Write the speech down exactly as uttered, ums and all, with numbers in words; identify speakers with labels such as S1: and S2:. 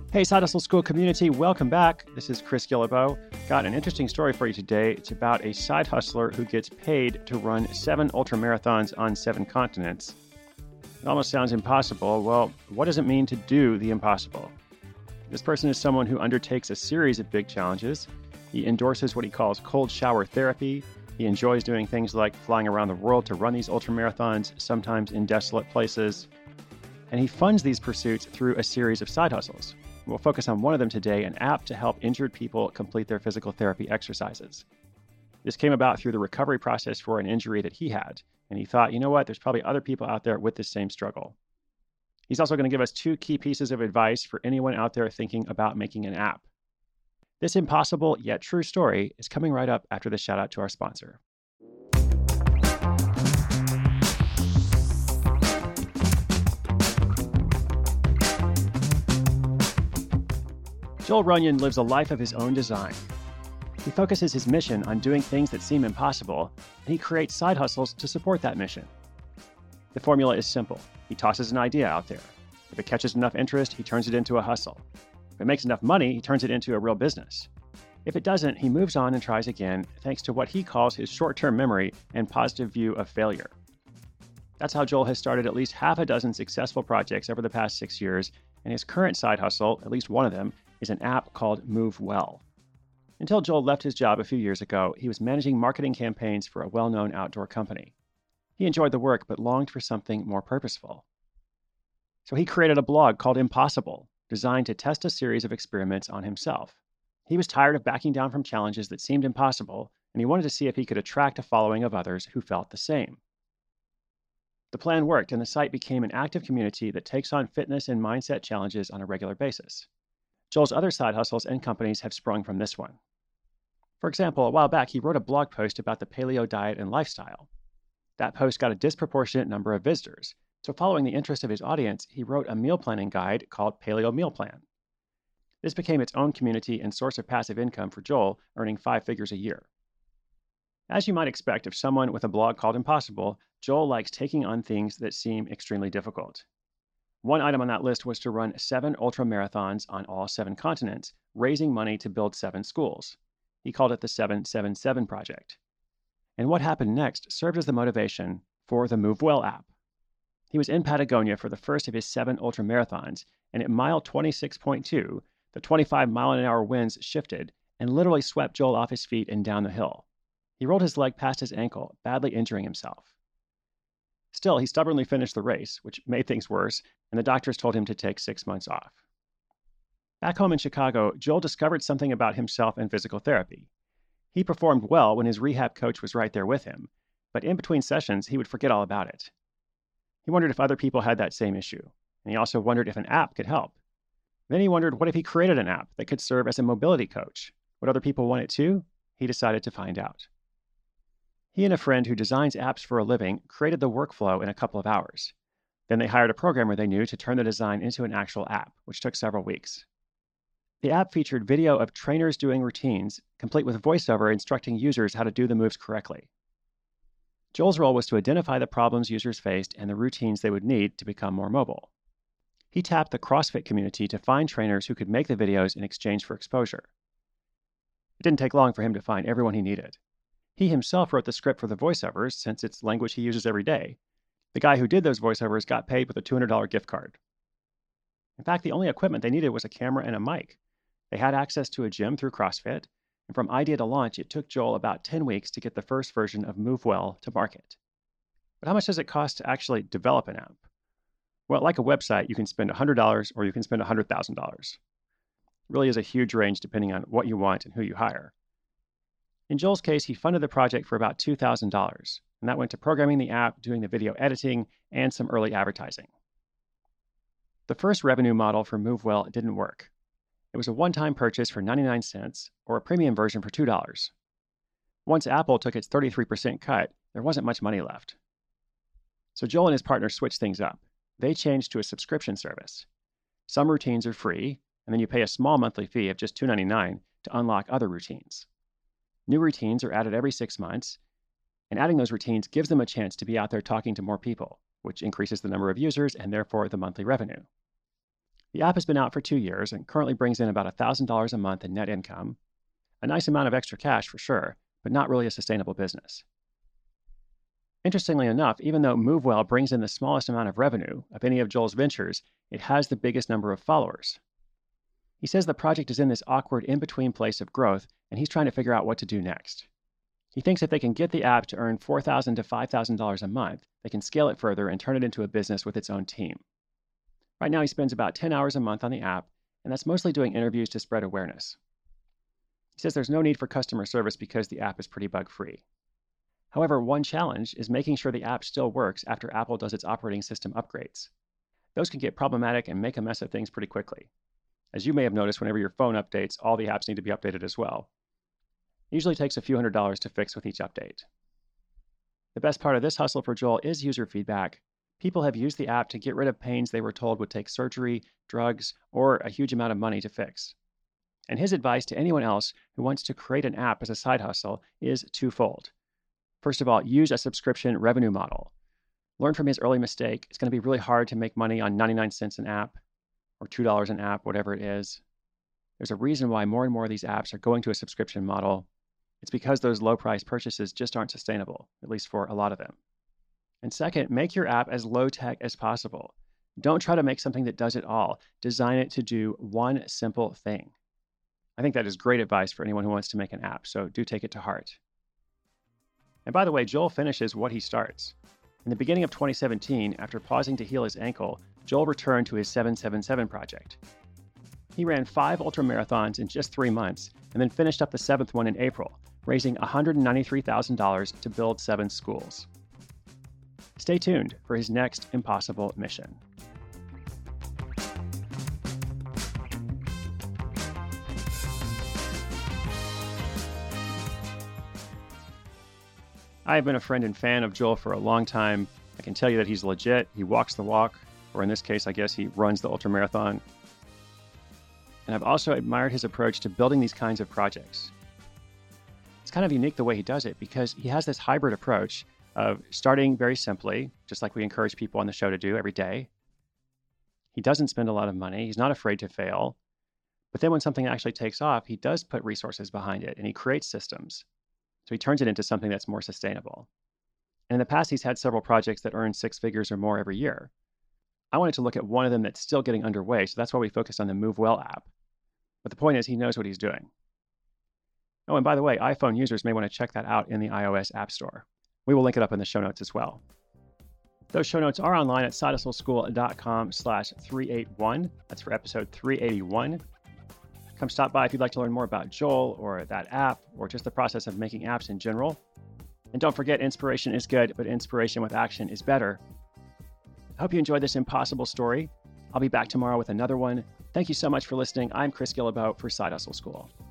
S1: Hey, Side Hustle School community, welcome back. This is Chris Guillebeau. Got an interesting story for you today. It's about a side hustler who gets paid to run seven ultramarathons on seven continents. It almost sounds impossible. Well, what does it mean to do the impossible? This person is someone who undertakes a series of big challenges. He endorses what he calls cold shower therapy. He enjoys doing things like flying around the world to run these ultramarathons, sometimes in desolate places. And he funds these pursuits through a series of side hustles. We'll focus on one of them today, an app to help injured people complete their physical therapy exercises. This came about through the recovery process for an injury that he had, and he thought, you know what, there's probably other people out there with the same struggle. He's also going to give us two key pieces of advice for anyone out there thinking about making an app. This impossible yet true story is coming right up after the shout out to our sponsor. Joel Runyon lives a life of his own design. He focuses his mission on doing things that seem impossible, and he creates side hustles to support that mission. The formula is simple. He tosses an idea out there. If it catches enough interest, he turns it into a hustle. If it makes enough money, he turns it into a real business. If it doesn't, he moves on and tries again, thanks to what he calls his short-term memory and positive view of failure. That's how Joel has started at least half a dozen successful projects over the past six years, and his current side hustle, at least one of them, is an app called MoveWell. Until Joel left his job a few years ago, he was managing marketing campaigns for a well-known outdoor company. He enjoyed the work, but longed for something more purposeful. So he created a blog called Impossible, designed to test a series of experiments on himself. He was tired of backing down from challenges that seemed impossible, and he wanted to see if he could attract a following of others who felt the same. The plan worked, and the site became an active community that takes on fitness and mindset challenges on a regular basis. Joel's other side hustles and companies have sprung from this one. For example, a while back, he wrote a blog post about the paleo diet and lifestyle. That post got a disproportionate number of visitors, so following the interest of his audience, he wrote a meal planning guide called Paleo Meal Plan. This became its own community and source of passive income for Joel, earning five figures a year. As you might expect of someone with a blog called Impossible, Joel likes taking on things that seem extremely difficult. One item on that list was to run seven ultra marathons on all seven continents, raising money to build seven schools. He called it the seven seven seven Project. And what happened next served as the motivation for the MoveWell app. He was in Patagonia for the first of his seven ultra marathons, and at mile twenty-six point two, the twenty-five mile an hour winds shifted and literally swept Joel off his feet and down the hill. He rolled his leg past his ankle, badly injuring himself. Still, he stubbornly finished the race, which made things worse, and the doctors told him to take six months off. Back home in Chicago, Joel discovered something about himself and physical therapy. He performed well when his rehab coach was right there with him, but in between sessions, he would forget all about it. He wondered if other people had that same issue, and he also wondered if an app could help. Then he wondered, what if he created an app that could serve as a mobility coach? Would other people want it too? He decided to find out. He and a friend who designs apps for a living created the workflow in a couple of hours. Then they hired a programmer they knew to turn the design into an actual app, which took several weeks. The app featured video of trainers doing routines, complete with voiceover instructing users how to do the moves correctly. Joel's role was to identify the problems users faced and the routines they would need to become more mobile. He tapped the CrossFit community to find trainers who could make the videos in exchange for exposure. It didn't take long for him to find everyone he needed. He himself wrote the script for the voiceovers, since it's language he uses every day. The guy who did those voiceovers got paid with a two hundred dollars gift card. In fact, the only equipment they needed was a camera and a mic. They had access to a gym through CrossFit, and from idea to launch, it took Joel about ten weeks to get the first version of MoveWell to market. But how much does it cost to actually develop an app? Well, like a website, you can spend one hundred dollars or you can spend one hundred thousand dollars. It really is a huge range depending on what you want and who you hire. In Joel's case, he funded the project for about two thousand dollars, and that went to programming the app, doing the video editing, and some early advertising. The first revenue model for MoveWell didn't work. It was a one-time purchase for ninety-nine cents, or a premium version for two dollars. Once Apple took its thirty-three percent cut, there wasn't much money left. So Joel and his partner switched things up. They changed to a subscription service. Some routines are free, and then you pay a small monthly fee of just two dollars and ninety-nine cents to unlock other routines. New routines are added every six months, and adding those routines gives them a chance to be out there talking to more people, which increases the number of users and therefore the monthly revenue. The app has been out for two years and currently brings in about one thousand dollars a month in net income. A nice amount of extra cash for sure, but not really a sustainable business. Interestingly enough, even though MoveWell brings in the smallest amount of revenue of any of Joel's ventures, it has the biggest number of followers. He says the project is in this awkward in-between place of growth, and he's trying to figure out what to do next. He thinks if they can get the app to earn four thousand dollars to five thousand dollars a month, they can scale it further and turn it into a business with its own team. Right now, he spends about ten hours a month on the app, and that's mostly doing interviews to spread awareness. He says there's no need for customer service because the app is pretty bug-free. However, one challenge is making sure the app still works after Apple does its operating system upgrades. Those can get problematic and make a mess of things pretty quickly. As you may have noticed, whenever your phone updates, all the apps need to be updated as well. It usually takes a few hundred dollars to fix with each update. The best part of this hustle for Joel is user feedback. People have used the app to get rid of pains they were told would take surgery, drugs, or a huge amount of money to fix. And his advice to anyone else who wants to create an app as a side hustle is twofold. First of all, use a subscription revenue model. Learn from his early mistake. It's going to be really hard to make money on ninety-nine cents an app or two dollars an app, whatever it is. There's a reason why more and more of these apps are going to a subscription model. It's because those low-price purchases just aren't sustainable, at least for a lot of them. And second, make your app as low-tech as possible. Don't try to make something that does it all. Design it to do one simple thing. I think that is great advice for anyone who wants to make an app, so do take it to heart. And by the way, Joel finishes what he starts. In the beginning of twenty seventeen, after pausing to heal his ankle, Joel returned to his seven seven seven project. He ran five ultramarathons in just three months and then finished up the seventh one in April, raising one hundred ninety-three thousand dollars to build seven schools. Stay tuned for his next impossible mission. I have been a friend and fan of Joel for a long time. I can tell you that he's legit. He walks the walk, or in this case, I guess he runs the ultramarathon. And I've also admired his approach to building these kinds of projects. It's kind of unique the way he does it because he has this hybrid approach of starting very simply, just like we encourage people on the show to do every day. He doesn't spend a lot of money. He's not afraid to fail. But then when something actually takes off, he does put resources behind it and he creates systems. So he turns it into something that's more sustainable. And in the past, he's had several projects that earn six figures or more every year. I wanted to look at one of them that's still getting underway, so that's why we focused on the MoveWell app. But the point is, he knows what he's doing. Oh, and by the way, iPhone users may want to check that out in the iOS App Store. We will link it up in the show notes as well. Those show notes are online at sidehustleschool.com slash 381. That's for episode three eighty-one. Come stop by if you'd like to learn more about Joel or that app or just the process of making apps in general. And don't forget, inspiration is good, but inspiration with action is better. I hope you enjoyed this impossible story. I'll be back tomorrow with another one. Thank you so much for listening. I'm Chris Guillebeau for Side Hustle School.